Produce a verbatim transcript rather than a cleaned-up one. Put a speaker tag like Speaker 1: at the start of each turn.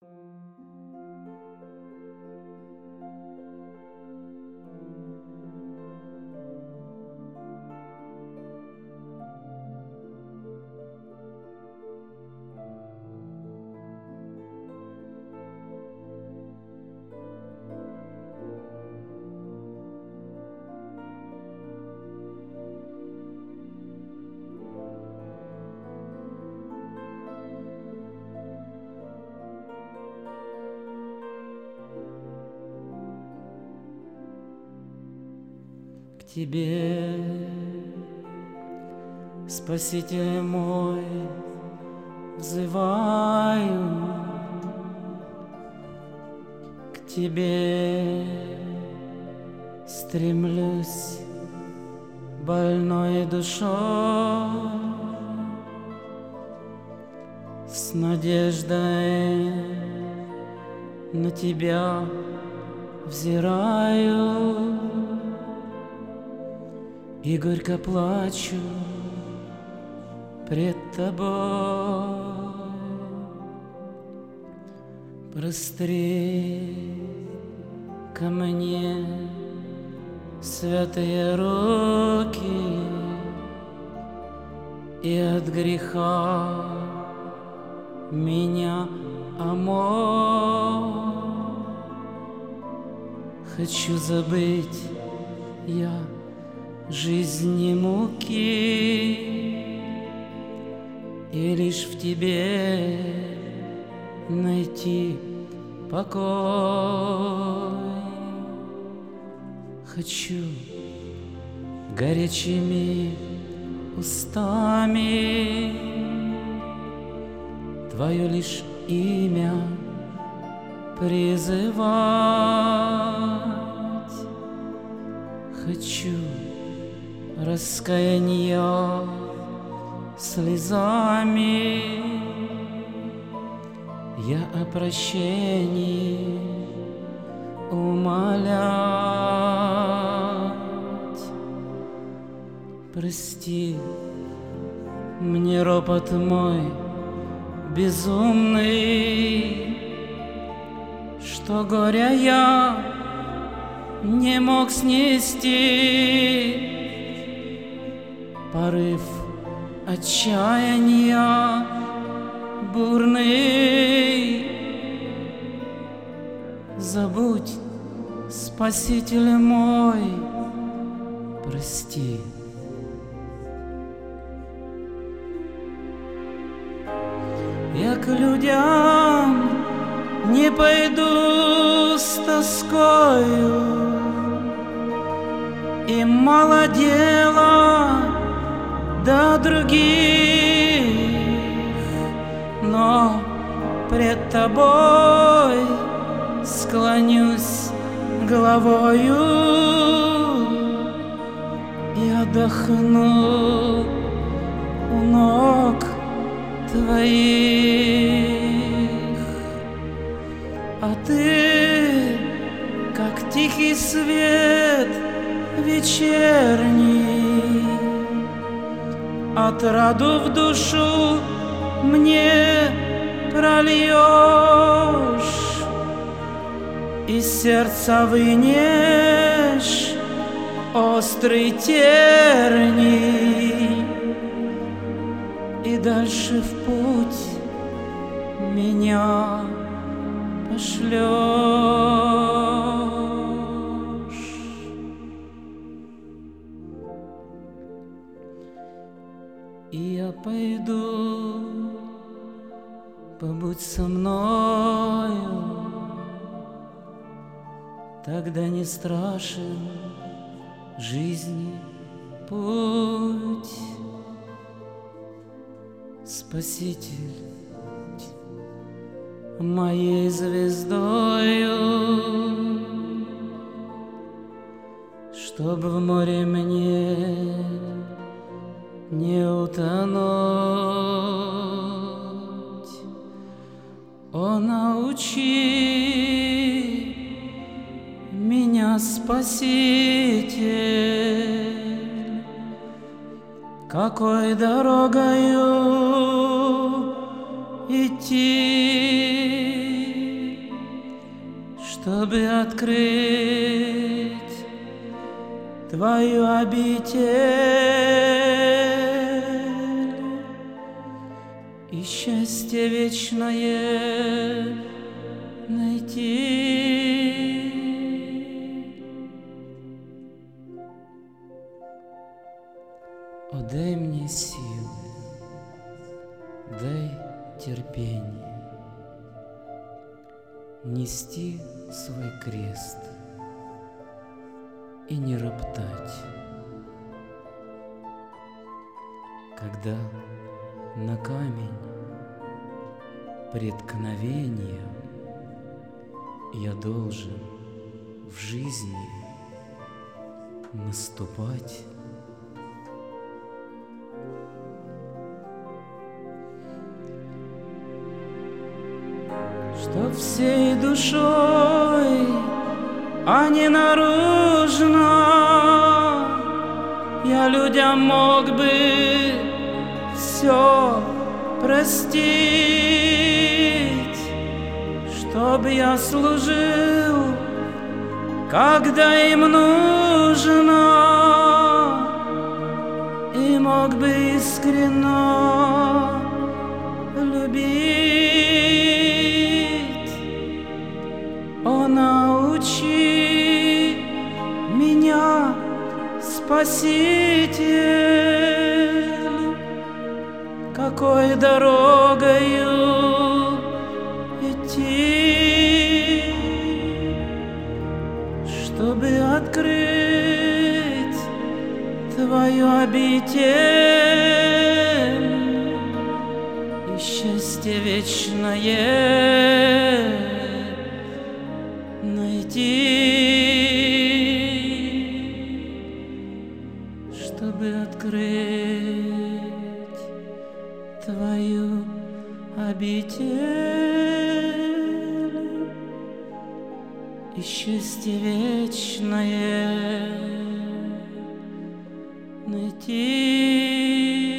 Speaker 1: К тебе, Спаситель мой, взываю, к тебе стремлюсь больной душой, с надеждой на тебя взираю и горько плачу пред тобой. Простри ко мне святые руки и от греха меня омой. Хочу забыть я жизни муки и лишь в тебе найти покой. Хочу горячими устами твое лишь имя призывать. Хочу раскаяния слезами я о прощении умолять. Прости мне ропот мой безумный, что горя я не мог снести. Порыв отчаяния бурный, забудь, Спаситель мой, прости. Я к людям не пойду с тоскою, и мало дела до других, но пред тобой склонюсь головою и отдохну у ног твоих. А ты, как тихий свет вечерний, отраду в душу мне прольешь, и сердца вынешь острый терний, и дальше в путь меня пошлешь. И я пойду, побудь со мною, тогда не страшен жизни путь. Спаситель моей звездою, чтоб в море мне не утонуть. О, научи меня, Спаситель, какой дорогою идти, чтобы открыть Твою обитель и счастье вечное найти. О, дай мне силы, дай терпение нести свой крест и не роптать, когда на камень преткновения я должен в жизни наступать. Что всей душой, а не наружно, я людям мог бы все простить, чтоб я служил, когда им нужно, и мог бы искренно любить. О, научи меня, Спаситель, какой дорогою идти, чтобы открыть Твою обитель и счастье вечное найти, чтобы открыть Твою обитель и счастье вечное найти.